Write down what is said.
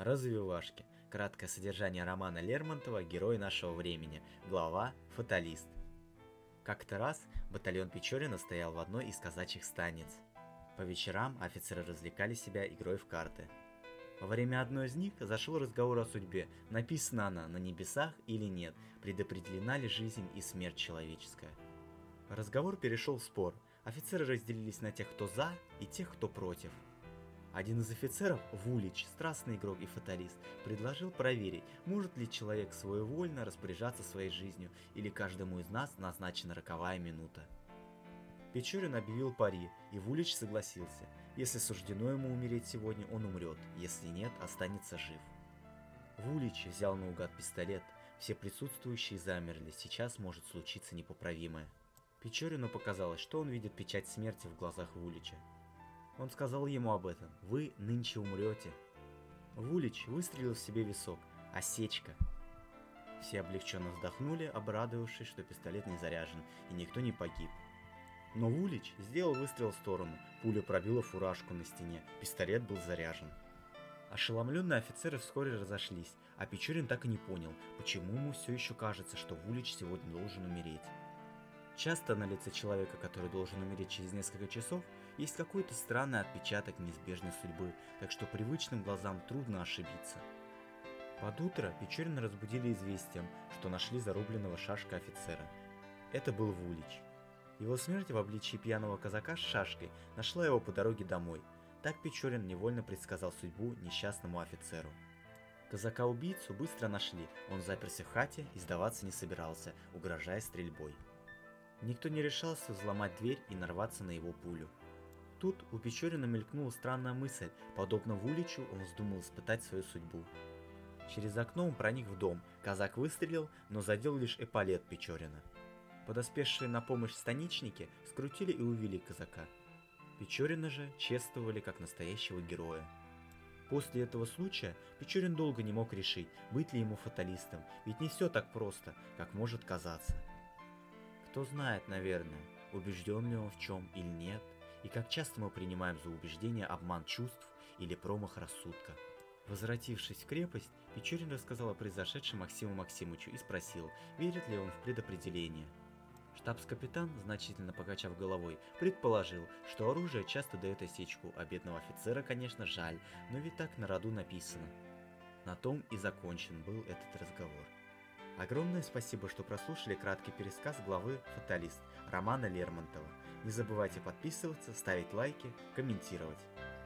Развивашки. Краткое содержание романа Лермонтова «Герой нашего времени». Глава «Фаталист». Как-то раз батальон Печорина стоял в одной из казачьих станиц. По вечерам офицеры развлекали себя игрой в карты. Во время одной из них зашел разговор о судьбе, написана она на небесах или нет, предопределена ли жизнь и смерть человеческая. Разговор перешел в спор, офицеры разделились на тех, кто за, и тех, кто против. Один из офицеров, Вулич, страстный игрок и фаталист, предложил проверить, может ли человек своевольно распоряжаться своей жизнью, или каждому из нас назначена роковая минута. Печорин объявил пари, и Вулич согласился. Если суждено ему умереть сегодня, он умрет, если нет, останется жив. Вулич взял наугад пистолет, все присутствующие замерли, сейчас может случиться непоправимое. Печорину показалось, что он видит печать смерти в глазах Вулича. Он сказал ему об этом. «Вы нынче умрете». Вулич выстрелил в себе висок. Осечка. Все облегченно вздохнули, обрадовавшись, что пистолет не заряжен и никто не погиб. Но Вулич сделал выстрел в сторону. Пуля пробила фуражку на стене. Пистолет был заряжен. Ошеломленные офицеры вскоре разошлись, а Печорин так и не понял, почему ему все еще кажется, что Вулич сегодня должен умереть. Часто на лице человека, который должен умереть через несколько часов, есть какой-то странный отпечаток неизбежной судьбы, так что привычным глазам трудно ошибиться. Под утро Печорина разбудили известием, что нашли зарубленного шашкой офицера. Это был Вулич. Его смерть в обличии пьяного казака с шашкой нашла его по дороге домой. Так Печорин невольно предсказал судьбу несчастному офицеру. Казака-убийцу быстро нашли, он заперся в хате и сдаваться не собирался, угрожая стрельбой. Никто не решался взломать дверь и нарваться на его пулю. Тут у Печорина мелькнула странная мысль, подобно Вуличу он вздумал испытать свою судьбу. Через окно он проник в дом, казак выстрелил, но задел лишь эполет Печорина. Подоспевшие на помощь станичники скрутили и увели казака. Печорина же чествовали как настоящего героя. После этого случая Печорин долго не мог решить, быть ли ему фаталистом, ведь не все так просто, как может казаться. Кто знает, наверное, убежден ли он в чем или нет, и как часто мы принимаем за убеждение обман чувств или промах рассудка. Возвратившись в крепость, Печорин рассказал о произошедшем Максиму Максимычу и спросил, верит ли он в предопределение. Штабс-капитан, значительно покачав головой, предположил, что оружие часто дает осечку, а бедного офицера, конечно, жаль, но ведь так на роду написано. На том и закончен был этот разговор. Огромное спасибо, что прослушали краткий пересказ главы «Фаталист» романа Лермонтова. Не забывайте подписываться, ставить лайки, комментировать.